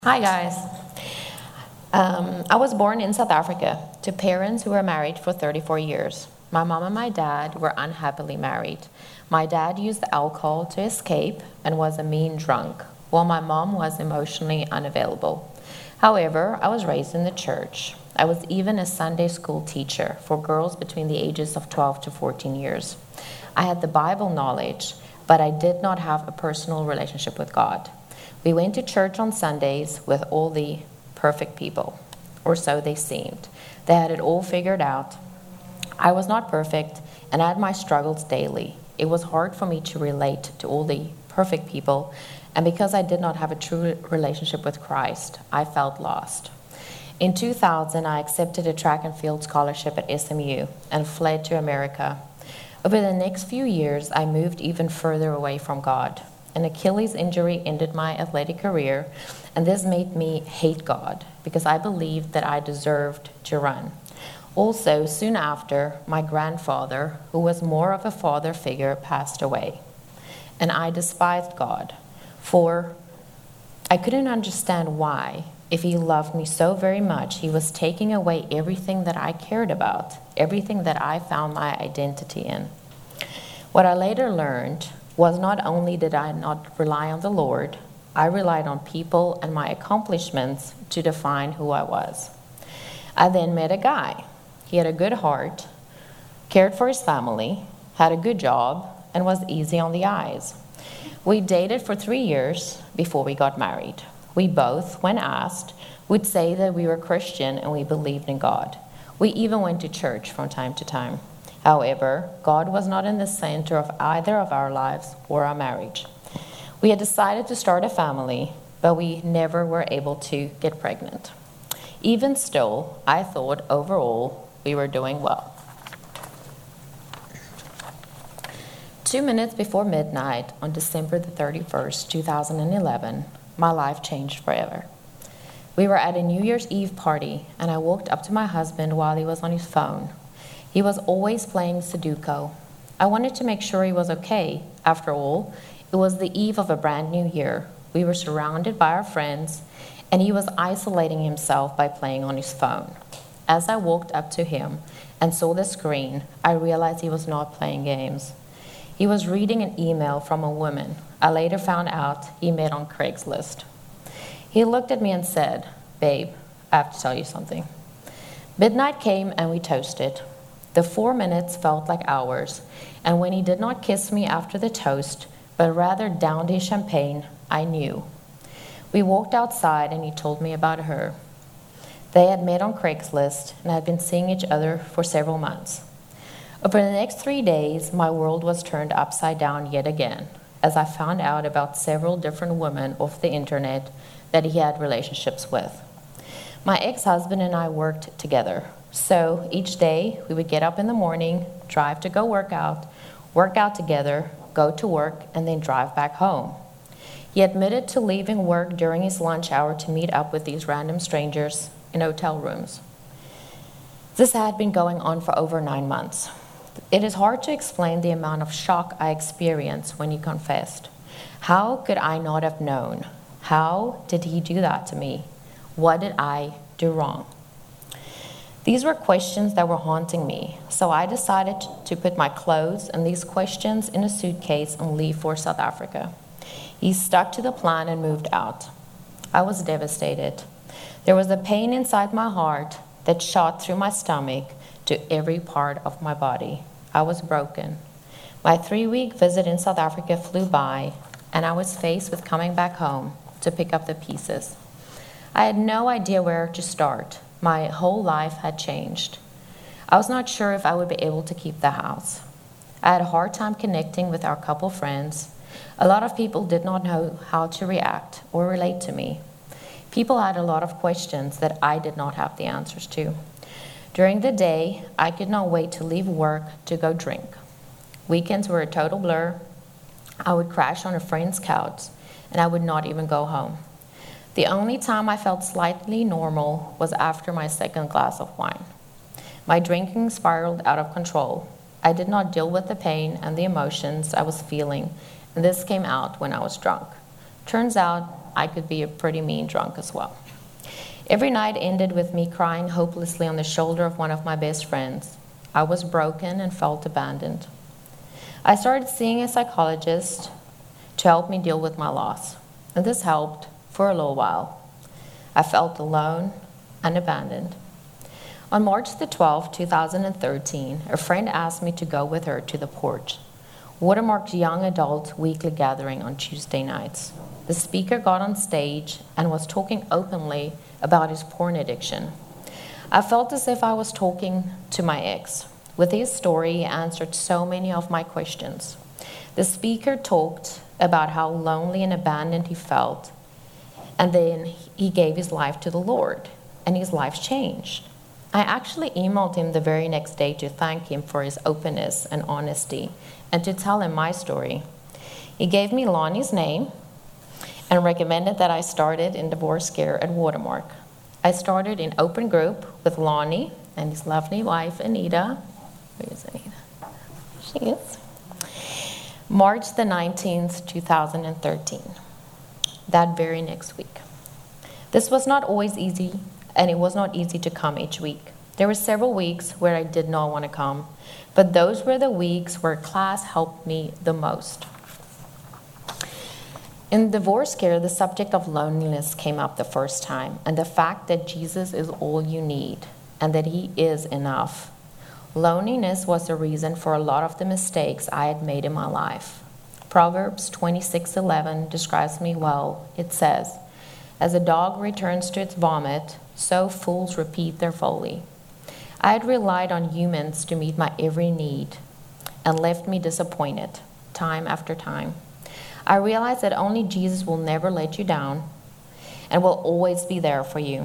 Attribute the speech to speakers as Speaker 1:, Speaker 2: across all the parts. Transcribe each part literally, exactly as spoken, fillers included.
Speaker 1: Hi guys. Um, I was born in South Africa to parents who were married for thirty-four years. My mom and my dad were unhappily married. My dad used alcohol to escape and was a mean drunk, while my mom was emotionally unavailable. However, I was raised in the church. I was even a Sunday school teacher for girls between the ages of twelve to fourteen years. I had the Bible knowledge, but I did not have a personal relationship with God. We went to church on Sundays with all the perfect people, or so they seemed. They had it all figured out. I was not perfect, and I had my struggles daily. It was hard for me to relate to all the perfect people, and because I did not have a true relationship with Christ, I felt lost. In two thousand, I accepted a track and field scholarship at S M U and fled to America. Over the next few years, I moved even further away from God. An Achilles injury ended my athletic career, and this made me hate God because I believed that I deserved to run. Also, soon after, my grandfather, who was more of a father figure, passed away, and I despised God, for I couldn't understand why, if he loved me so very much, he was taking away everything that I cared about, everything that I found my identity in. What I later learned was not only did I not rely on the Lord, I relied on people and my accomplishments to define who I was. I then met a guy. He had a good heart, cared for his family, had a good job, and was easy on the eyes. We dated for three years before we got married. We both, when asked, would say that we were Christian and we believed in God. We even went to church from time to time. However, God was not in the center of either of our lives or our marriage. We had decided to start a family, but we never were able to get pregnant. Even still, I thought overall we were doing well. Two minutes before midnight on December the thirty-first, two thousand eleven, my life changed forever. We were at a New Year's Eve party, and I walked up to my husband while he was on his phone. He was always playing Sudoku. I wanted to make sure he was okay. After all, it was the eve of a brand new year. We were surrounded by our friends, and he was isolating himself by playing on his phone. As I walked up to him and saw the screen, I realized he was not playing games. He was reading an email from a woman I later found out he met on Craigslist. He looked at me and said, "Babe, I have to tell you something." Midnight came and we toasted. The four minutes felt like hours, and when he did not kiss me after the toast, but rather downed his champagne, I knew. We walked outside and he told me about her. They had met on Craigslist and had been seeing each other for several months. Over the next three days, my world was turned upside down yet again, as I found out about several different women off the internet that he had relationships with. My ex-husband and I worked together. So each day we would get up in the morning, drive to go work out, work out together, go to work, and then drive back home. He admitted to leaving work during his lunch hour to meet up with these random strangers in hotel rooms. This had been going on for over nine months. It is hard to explain the amount of shock I experienced when he confessed. How could I not have known? How did he do that to me? What did I do wrong? These were questions that were haunting me, so I decided to put my clothes and these questions in a suitcase and leave for South Africa. He stuck to the plan and moved out. I was devastated. There was a pain inside my heart that shot through my stomach to every part of my body. I was broken. My three-week visit in South Africa flew by, and I was faced with coming back home to pick up the pieces. I had no idea where to start. My whole life had changed. I was not sure if I would be able to keep the house. I had a hard time connecting with our couple friends. A lot of people did not know how to react or relate to me. People had a lot of questions that I did not have the answers to. During the day, I could not wait to leave work to go drink. Weekends were a total blur. I would crash on a friend's couch, and I would not even go home. The only time I felt slightly normal was after my second glass of wine. My drinking spiraled out of control. I did not deal with the pain and the emotions I was feeling, and this came out when I was drunk. Turns out I could be a pretty mean drunk as well. Every night ended with me crying hopelessly on the shoulder of one of my best friends. I was broken and felt abandoned. I started seeing a psychologist to help me deal with my loss, and this helped for a little while. I felt alone and abandoned. On March the twelfth, two thousand thirteen, a friend asked me to go with her to the Porch, Watermark's young adult weekly gathering on Tuesday nights. The speaker got on stage and was talking openly about his porn addiction. I felt as if I was talking to my ex. With his story, he answered so many of my questions. The speaker talked about how lonely and abandoned he felt, and then he gave his life to the Lord, and his life changed. I actually emailed him the very next day to thank him for his openness and honesty and to tell him my story. He gave me Lonnie's name and recommended that I started in Divorce Care at Watermark. I started in open group with Lonnie and his lovely wife, Anita. Where is Anita? She is. March the nineteenth, two thousand thirteen. That very next week. This was not always easy, and it was not easy to come each week. There were several weeks where I did not want to come, but those were the weeks where class helped me the most. In Divorce Care, the subject of loneliness came up the first time, and the fact that Jesus is all you need and that he is enough. Loneliness was the reason for a lot of the mistakes I had made in my life. Proverbs twenty-six eleven describes me well. It says, "As a dog returns to its vomit, so fools repeat their folly." I had relied on humans to meet my every need and left me disappointed time after time. I realized that only Jesus will never let you down and will always be there for you.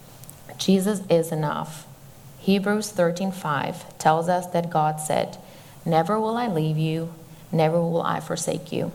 Speaker 1: Jesus is enough. Hebrews thirteen five tells us that God said, "Never will I leave you, never will I forsake you."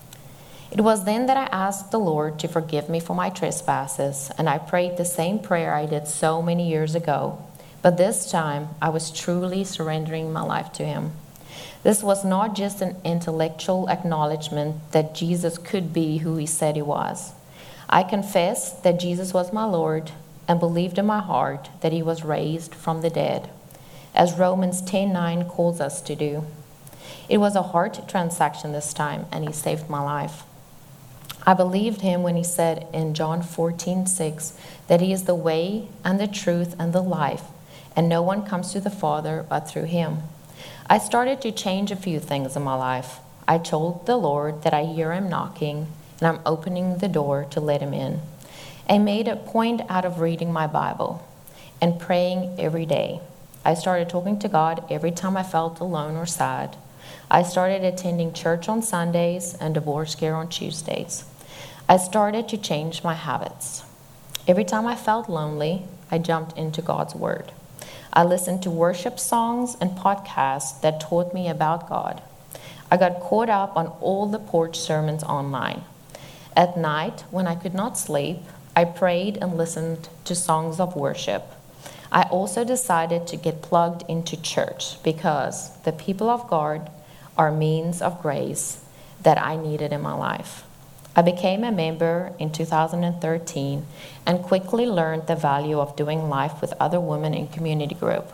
Speaker 1: It was then that I asked the Lord to forgive me for my trespasses, and I prayed the same prayer I did so many years ago. But this time, I was truly surrendering my life to him. This was not just an intellectual acknowledgement that Jesus could be who he said he was. I confessed that Jesus was my Lord and believed in my heart that he was raised from the dead, as Romans ten nine calls us to do. It was a heart transaction this time, and he saved my life. I believed him when he said in John fourteen six that he is the way and the truth and the life, and no one comes to the Father but through him. I started to change a few things in my life. I told the Lord that I hear him knocking, and I'm opening the door to let him in. I made a point out of reading my Bible and praying every day. I started talking to God every time I felt alone or sad. I started attending church on Sundays and Divorce Care on Tuesdays. I started to change my habits. Every time I felt lonely, I jumped into God's Word. I listened to worship songs and podcasts that taught me about God. I got caught up on all the porch sermons online. At night, when I could not sleep, I prayed and listened to songs of worship. I also decided to get plugged into church because the people of God are means of grace that I needed in my life. I became a member in two thousand thirteen and quickly learned the value of doing life with other women in community group.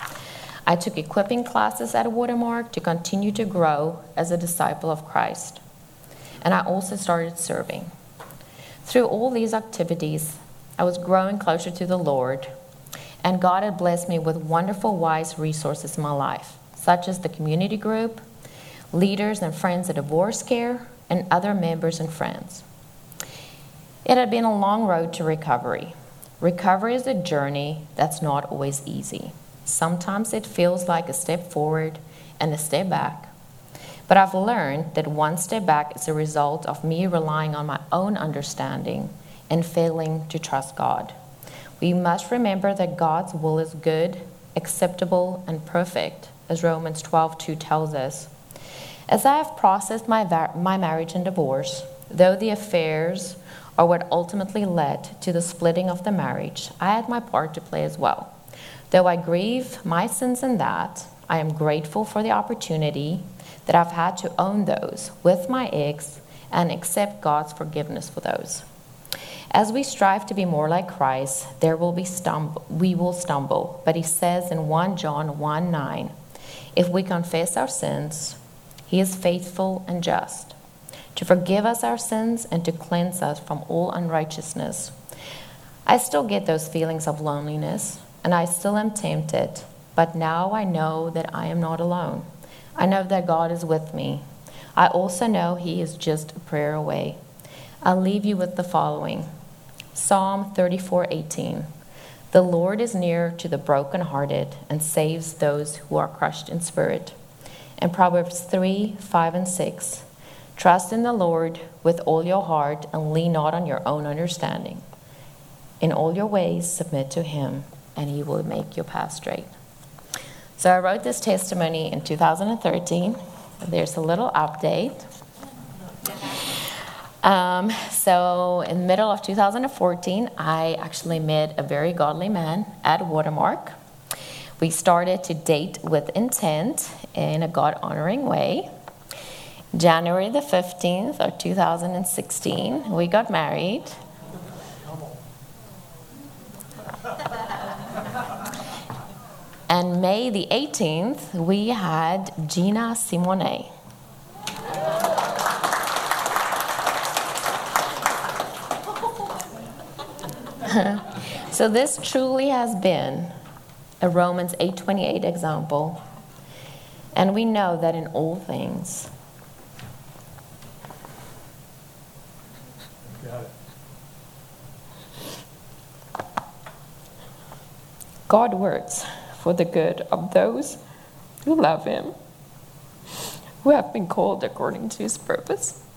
Speaker 1: I took equipping classes at Watermark to continue to grow as a disciple of Christ. And I also started serving. Through all these activities, I was growing closer to the Lord, and God had blessed me with wonderful, wise resources in my life, such as the community group, leaders and friends at Divorce Care, and other members and friends. It had been a long road to recovery. Recovery is a journey that's not always easy. Sometimes it feels like a step forward and a step back. But I've learned that one step back is a result of me relying on my own understanding and failing to trust God. We must remember that God's will is good, acceptable, and perfect, as Romans twelve two tells us. As I have processed my, va- my marriage and divorce, though the affairs are what ultimately led to the splitting of the marriage, I had my part to play as well. Though I grieve my sins in that, I am grateful for the opportunity that I've had to own those with my ex and accept God's forgiveness for those. As we strive to be more like Christ, there will be stumble, we will stumble. But he says in First John one nine, if we confess our sins, he is faithful and just to forgive us our sins and to cleanse us from all unrighteousness. I still get those feelings of loneliness, and I still am tempted, but now I know that I am not alone. I know that God is with me. I also know he is just a prayer away. I'll leave you with the following. Psalm thirty-four eighteen. The Lord is near to the brokenhearted and saves those who are crushed in spirit. And Proverbs three five and six. Trust in the Lord with all your heart and lean not on your own understanding. In all your ways submit to him, and he will make your path straight. So I wrote this testimony in two thousand thirteen. There's a little update. Um, so in the middle of two thousand fourteen, I actually met a very godly man at Watermark. We started to date with intent in a God-honoring way. January the fifteenth of two thousand sixteen, we got married. And May the eighteenth, we had Gina Simone. So this truly has been a Romans eight twenty-eight example. And we know that in all things,
Speaker 2: Got it.
Speaker 1: God works for the good of those who love him, who have been called according to his purpose.